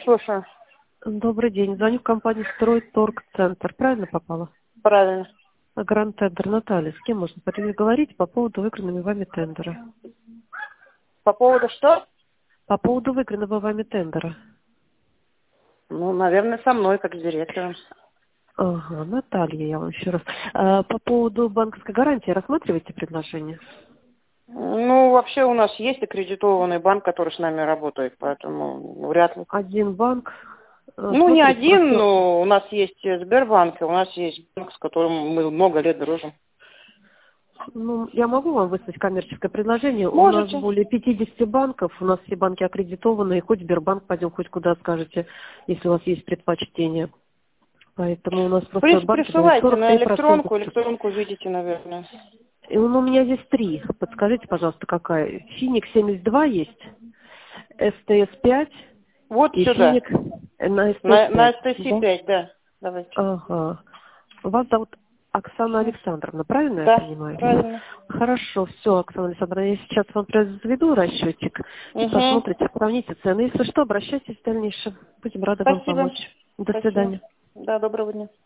Слушаю. Добрый день. Звоню в компанию «Стройторгцентр». Правильно попала? Правильно. Гранд Тендер. Наталья, с кем можно поговорить по поводу выигранного вами тендера? По поводу что? По поводу выигранного вами тендера. Ну, наверное, со мной, как с директором. Ага, Наталья, я вам еще раз. По поводу банковской гарантии рассматриваете предложение? Ну, вообще у нас есть аккредитованный банк, который с нами работает, поэтому вряд ли. Один банк. Ну, не Смотрите, один, просто... но у нас есть Сбербанк, и у нас есть банк, с которым мы много лет дружим. Ну, я могу вам выслать коммерческое предложение. У нас Можете. более 50 банков, у нас все банки аккредитованы, хоть в Сбербанк пойдем, хоть куда скажете, если у вас есть предпочтение. Поэтому у нас В просто принципе, банки дают присылайте на 43%. электронку видите, наверное. И у меня здесь 3. Подскажите, пожалуйста, какая? Финик 72 есть, СТС 5 Вот и сюда. Финик на СТС На 5. STC Да? 5, да. Давайте. Ага. Вас зовут Оксана Александровна, правильно я Да, понимаю? правильно. Хорошо, все, Оксана Александровна, я сейчас вам произведу расчетчик и Угу. посмотрите, сравните цены. Если что, обращайтесь в дальнейшем. Будем рады вам Спасибо. помочь. До Спасибо. свидания. Да, доброго дня.